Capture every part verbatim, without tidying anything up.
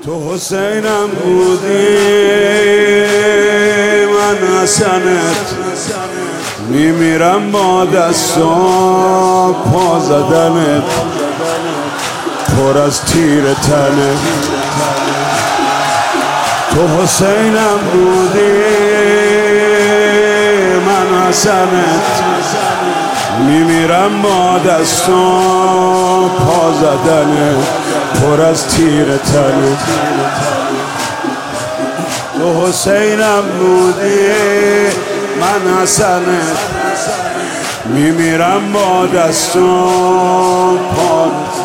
تو حسینم بودی من حسنت، میمیرم با دست و پا زدنت، پر از تیر تنه. تو حسینم بودی من حسنت، میمیرم با دست و پا زدنت، پر از تیر تنه. تو حسینم بودی من حسنت، میمیرم با دست و پا،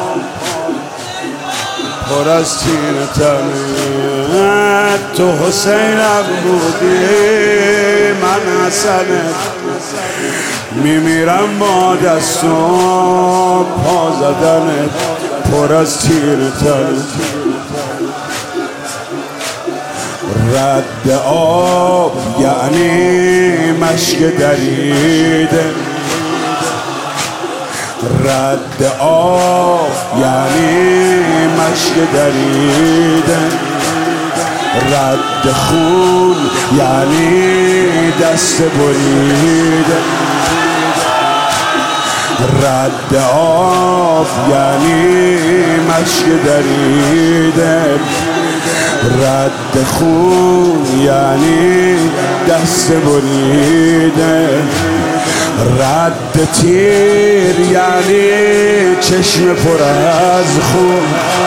پر از تیر تنه. تو حسینم بودی من حسنت، میمیرم با دست و پا زدنت، پر از تیر تنه. رد آب یعنی مشک دریده، رد آب یعنی مشک دریده، رد خون یعنی دست بریده، رد آب یعنی مشک دریده، رد خون یعنی دست بریده، رد تیر یعنی چشم پر از خون،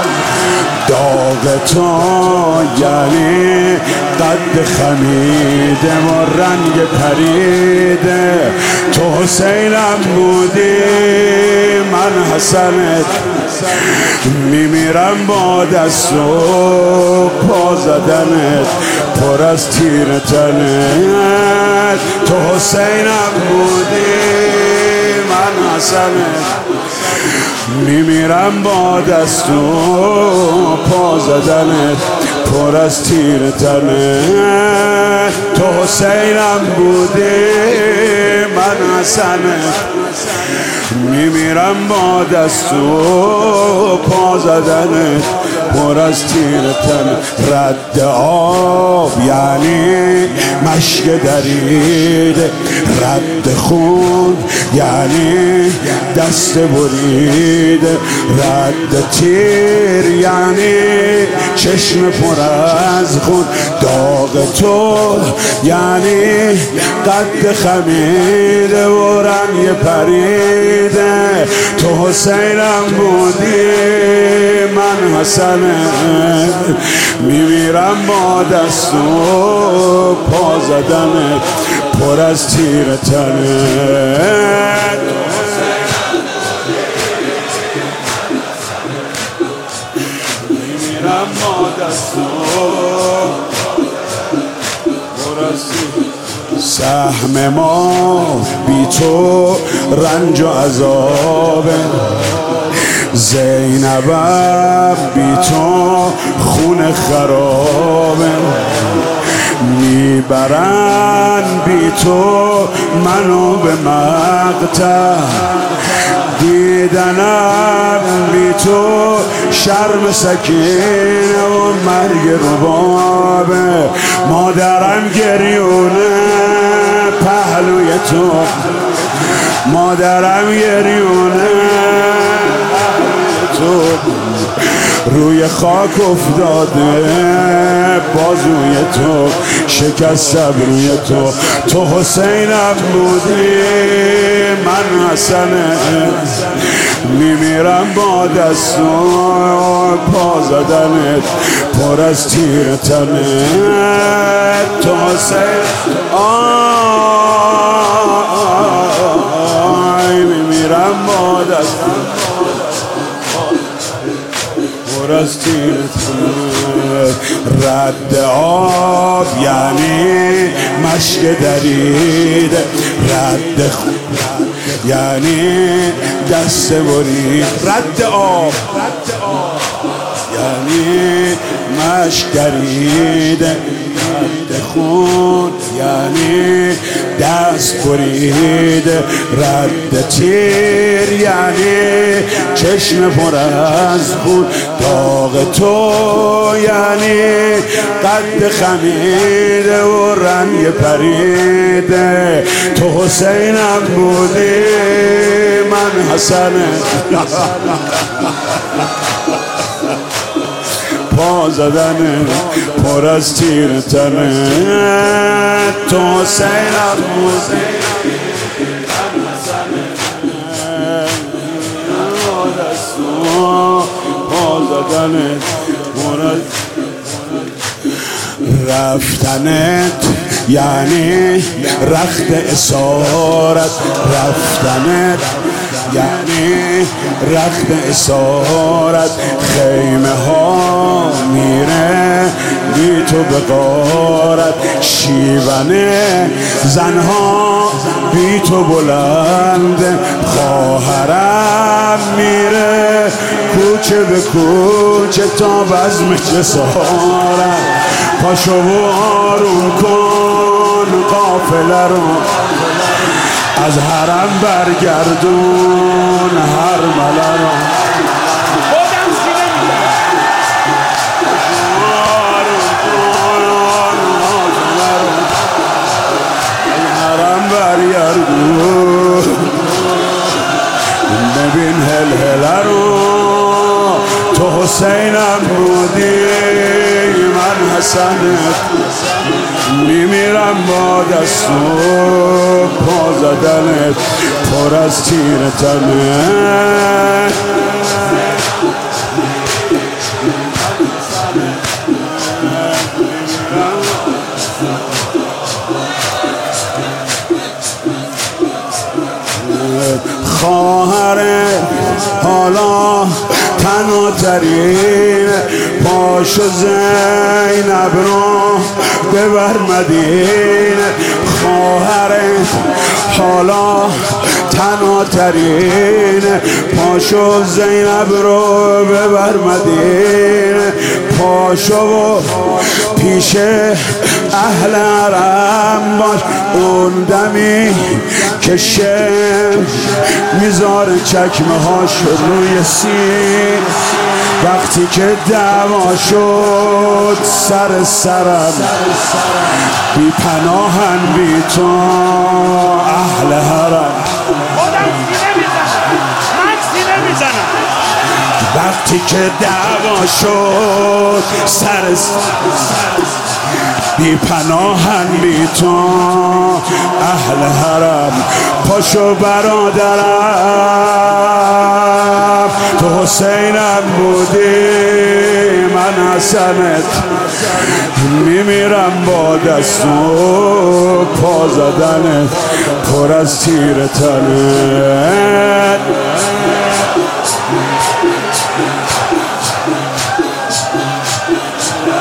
داغ تو یعنی قد خمیده و رنگ پریده. تو حسینم بودی من حسنت، میمیرم با دست و پا زدنت، پر از تیر تنت. تو حسینم بودی من حسنت، میمیرم با دست و پا زدنت، پر از تیر تنت. تو حسینم بودی من حسنت، میمیرم با دست و پا زدنت، پر از تیر تنت. رد آب یعنی مشک دریده، رد خون یعنی دست بریده، رد تیر یعنی چشم پر از خون، داغ تو یعنی قد خمیده و رنگ پریده. تو حسینم بودی من حسنت، میمیرم با دست و پا زدنت، پر از تیر تنت. میمیرم با دست و پر از تیر. سهم ما بی تو رنج و عذابه، زینبم بی تو خون خرابه، میبرن بی تو منو به مقتل، دیدنم بی تو شرم سکینه و مرگ ربابه. مادرم گریونه پهلوی تو، مادرم گریونه تو، روی خاک افتاده بازوی تو، شکستم روی تو. تو حسینم بودی من حسنت، میمیرم با دست و پا زدنت، پر از تیر تنت. تو حسین آی میمیرم با دست پر از تیر تنت. رد آب یعنی مشک دریده، رد خون یعنی دست برید. رد آب یعنی مشک دریده، رد خون یعنی دست برید رد تیر، یعنی چشم پر از بود داغ تو، یعنی قد خمیده و رنگ پریده. تو حسینم بودی من حسنه، پا زدن پر از تیر تنه. تو حسینم بودی من حسنه، پا زدن پر از رفتنت، یعنی رخت اسارت. رفتنت یعنی رخت اسارت. خیمه ها میره بی تو به غارت، شیونه زنها بی تو بلند. خواهرم میره کوچه به کوچه تا بزم جسارت. پاشو و آروم کن قافله رو، از حرم برگردون هر مله رو. آروم کن قافله رو، از حرم برگردون. ببین هل هل رو، تو حسینم بودی من حسنت. میمیرم با دست و پا زدنت پر از تیر تنه. خواهر حالا تنها ترین، پاشو زینب رو ببر مدینه. خواهر حالا تنها ترین، پاشو زینب رو ببر مدینه. پاشو پیش اهل حرم باش، اون دمی که شم میذاره چکمه هاش روی سین. وقتی که دعوا شد سر سرم، بی پناهن بی تو اهل حرم. وقتی که دعوا شد سر سرم، بی پناهن بی تو اهل حرم. پاشو برادرم، تو حسینم بودی من حسنت. میمیرم با دست و پا زدنت پر از تیر تنت.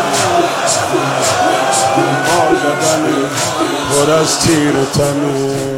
پر از تیر تنه.